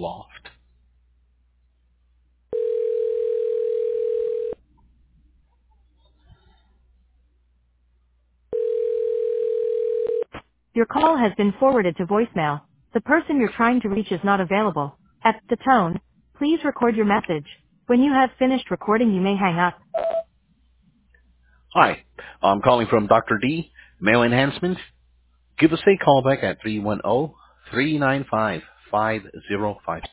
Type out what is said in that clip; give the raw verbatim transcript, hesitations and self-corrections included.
loft. Your call has been forwarded to voicemail. The person you're trying to reach is not available. At the tone, please record your message. When you have finished recording, you may hang up. Hi, I'm calling from Doctor D, Mail Enhancement. Give us a call back at three one zero, three nine five, five zero five.